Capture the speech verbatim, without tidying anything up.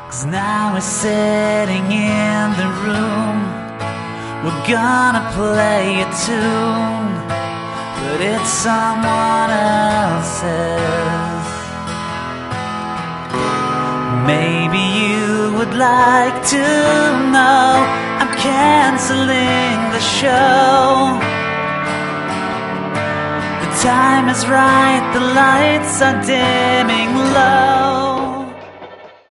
'Cause now we're sitting in the room, we're gonna play a tune, but it's someone else's. Maybe you would like to know I'm canceling the show. The time is right, the lights are dimming low.